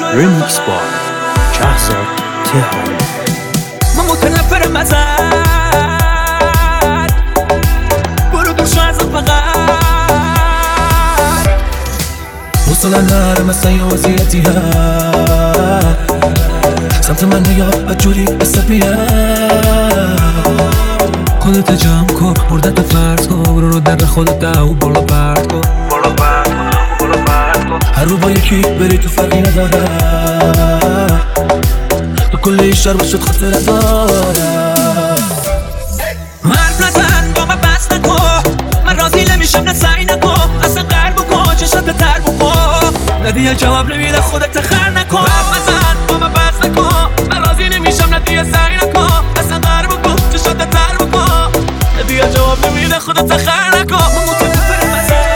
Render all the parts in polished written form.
ریمیکس با شهزاد تهرانی. من متنفرم ازت، برو دور شو ازم فقط. وصل النار مسای وزیرتی ها سمت من نگاه بجوری بسپیه خودت جمع کن مردت فرض کن برو رو در خودت او بالا پرد کن هر رو با یکی بری تو فرقی نداره تو کل این شهر باشد خاطر داره حرف نزن با من بس نکن، من راضی نمیشم نه سعی نکن، اصلا قرب بکن چشات تر بکن ندیه جواب نمیده خودت خر نکن. حرف نزن با من بس نکن، من راضی نمیشم ندیه سعی نکن، اصلا قرب بکن چشات تر بکن ندیه جواب نمیده خودت خر نکن. من متنفرم ازت،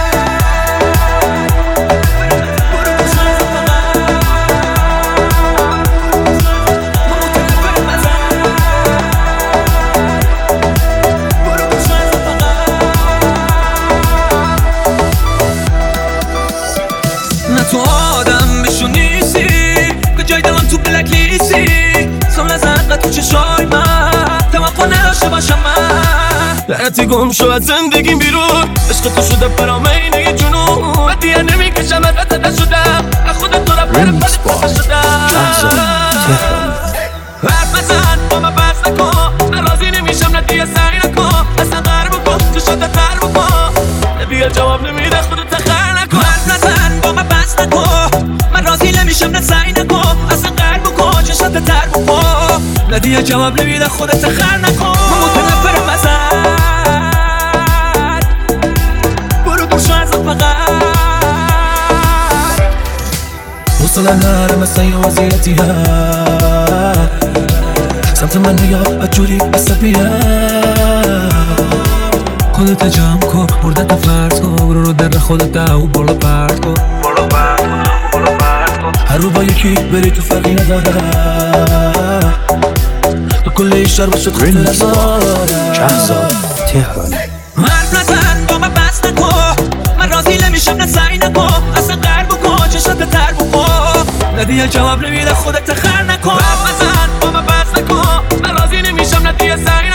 تو آدم بشو نیستی که جای دلم تو بلک لیستی سال نزد تو چشای من توقع نداشته باشم من لعنتی گم شو از زندگیم بیرون عشق تو شده برام اینه یه جنون و دیگه نمیکشم ازت نشدم از خودت تو رفتم ریمیکس با شهزاد تهرانی. حرف نزن با من بس نکن، من راضی نمیشم ندیه سعی نکن، اصلا قرب بکن چشات تر بکن ندیه جواب نمیده خودت خر نکن. حرف نزن با من بس نکن، من راضی نمیشم نه سعی نکن، اصلا قرب بکن چشات تر بکن ندیه جواب نمیده خودت خر نکن. من متنفرم ازت، برو دور شو ازم فقط. وصل النار مسای وزیرتی ها سمت من نگاه بجوری بسپیه خودت جمع کن مردت فرض کن برو رو در خودت او بالا پرد کن هر رو با یکی بری تو فرقی نداره تو کل این شهر باشد خاطر ریمیکس با داره شهزاد تهرانی. حرف نزن با من بس نکن، من راضی نمیشم نه سعی نکن، اصلا قرب بکن چشات تر بکن ندیه جواب نمیده خودت خر نکن. حرف نزن با من بس نکن، من راضی نمیشم ندیه سعی